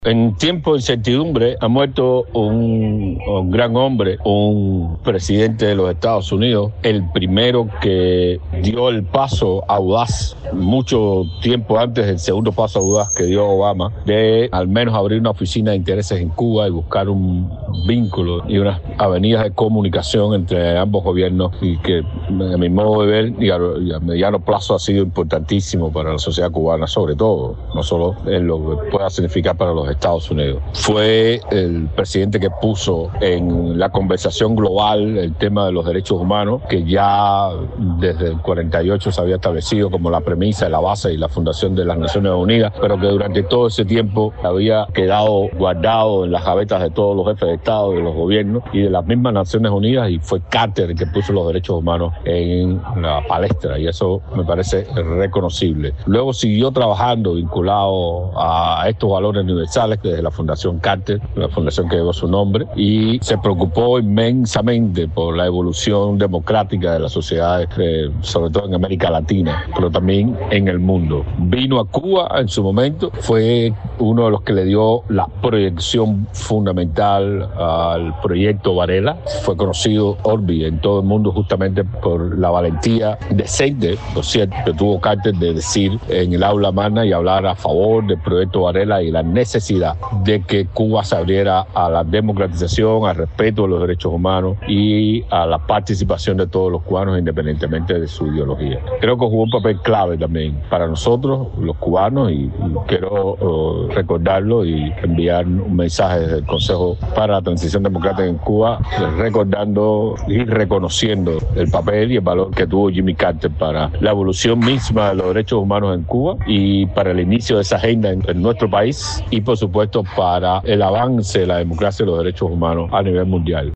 En tiempo de incertidumbre ha muerto un gran hombre, un presidente de los Estados Unidos, el primero que dio el paso audaz, mucho tiempo antes del segundo paso audaz que dio Obama, de al menos abrir una oficina de intereses en Cuba y buscar un vínculo y unas avenidas de comunicación entre ambos gobiernos, y que a mi modo de ver y a mediano plazo ha sido importantísimo para la sociedad cubana, sobre todo, no solo en lo que pueda significar para los Estados Unidos. Fue el presidente que puso en la conversación global el tema de los derechos humanos, que ya desde el 48 se había establecido como la premisa, la base y la fundación de las Naciones Unidas, pero que durante todo ese tiempo había quedado guardado en las gavetas de todos los jefes de Estado, de los gobiernos y de las mismas Naciones Unidas, y fue Carter el que puso los derechos humanos en la palestra, y eso me parece reconocible. Luego siguió trabajando vinculado a estos valores universales desde la Fundación Carter, la fundación que llevó su nombre, y se preocupó inmensamente por la evolución democrática de las sociedades, sobre todo en América Latina, pero también en el mundo. Vino a Cuba en su momento, fue uno de los que le dio la proyección fundamental al proyecto Varela. Fue conocido Orbi en todo el mundo justamente por la valentía decente, por cierto, que tuvo Carter de decir en el aula magna y hablar a favor del proyecto Varela y la necesidad de que Cuba se abriera a la democratización, al respeto de los derechos humanos y a la participación de todos los cubanos independientemente de su ideología. Creo que jugó un papel clave también para nosotros, los cubanos, y quiero recordarlo y enviar un mensaje desde el Consejo para la Transición Democrática en Cuba, recordando y reconociendo el papel y el valor que tuvo Jimmy Carter para la evolución misma de los derechos humanos en Cuba y para el inicio de esa agenda en nuestro país, y por supuesto para el avance de la democracia y los derechos humanos a nivel mundial.